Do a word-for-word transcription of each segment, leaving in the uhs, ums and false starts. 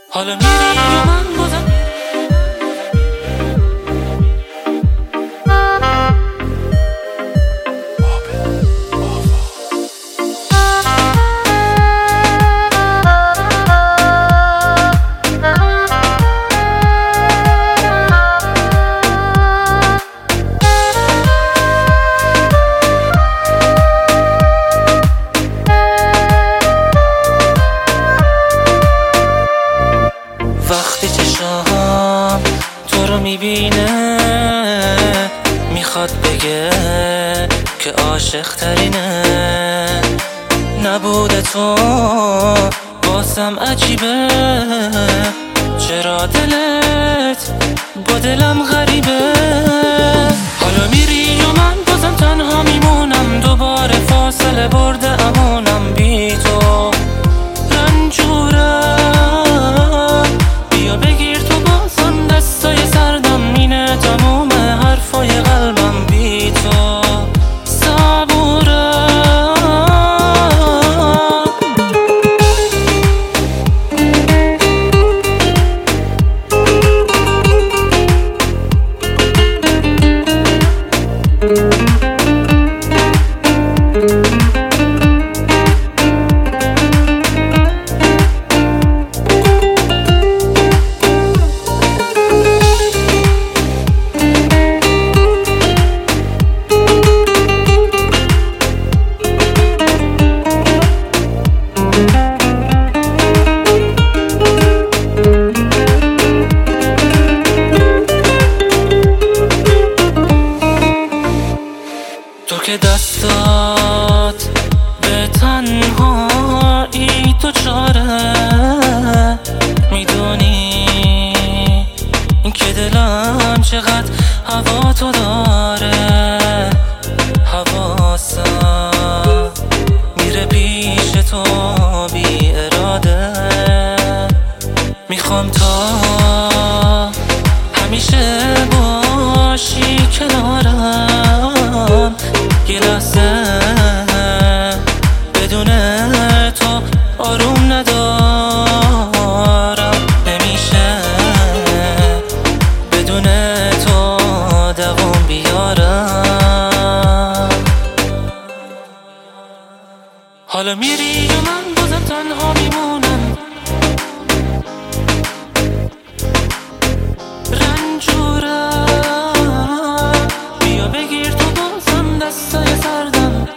حالا میری و من بازم وقتی چشام تو رو میبینه میخواد بگه که عاشق ترینه. نبوده تو بازم عجیبه، چرا دلت با دلم غریبه. حالا میری و من بازم تنها میمونم، دوباره فاصله برده امونم بی تو رنجورم. بگیر تو بازم دستای سردم، مینه تموم حرفای قلبم بی تو صبورم. تو که دستات به تنهایی تو چاره، میدونی این که دلم چقدر هوا تو داره. حواسم میره پیش تو بی اراده، میخوام تا همیشه باشی کنارم. یه لحظه بدون تو آروم ندارم، نمیشه بدون تو دوام بیارم. حالا میری و من بازم تنها میمونم، رنجورم. بیا بگیر تو بازم دستای سردم،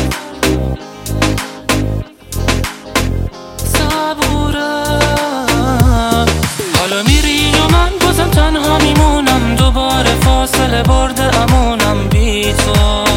صبورم. حالا میری و من بازم تنها میمونم، دوباره فاصله برده امونم بی تو